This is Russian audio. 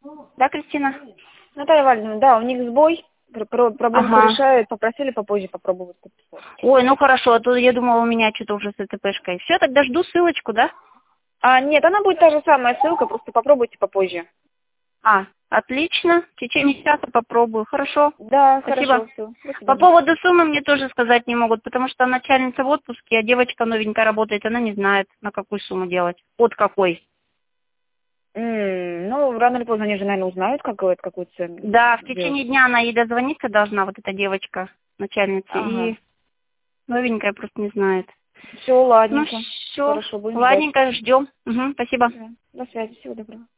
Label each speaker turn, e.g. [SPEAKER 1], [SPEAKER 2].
[SPEAKER 1] Да, Кристина?
[SPEAKER 2] Наталья Вальевна, да, у них сбой, проблемку
[SPEAKER 1] Ага.
[SPEAKER 2] решают, попросили попозже попробовать.
[SPEAKER 1] Ой, ну хорошо, а то я думала, у меня что-то уже с ЭТПшкой. Все, тогда жду ссылочку, да?
[SPEAKER 2] Нет, она будет та же самая ссылка, просто попробуйте попозже.
[SPEAKER 1] Отлично. В течение часа попробую. Хорошо.
[SPEAKER 2] Да,
[SPEAKER 1] Спасибо.
[SPEAKER 2] хорошо, все. До
[SPEAKER 1] По
[SPEAKER 2] свидания.
[SPEAKER 1] поводу суммы мне тоже сказать не могут, потому что начальница в отпуске, а девочка новенькая работает, она не знает, на какую сумму делать. От какой.
[SPEAKER 2] Ну, рано или поздно они же, наверное, узнают, какую цену
[SPEAKER 1] Да, в
[SPEAKER 2] делать.
[SPEAKER 1] течение дня она ей дозвониться должна, вот эта девочка, начальница,
[SPEAKER 2] Ага.
[SPEAKER 1] и новенькая просто не знает.
[SPEAKER 2] Все,
[SPEAKER 1] Ну
[SPEAKER 2] ладненько.
[SPEAKER 1] все,
[SPEAKER 2] Хорошо, будем ждать.
[SPEAKER 1] ладненько, ждем. Угу, спасибо.
[SPEAKER 2] Да. До связи, всего доброго.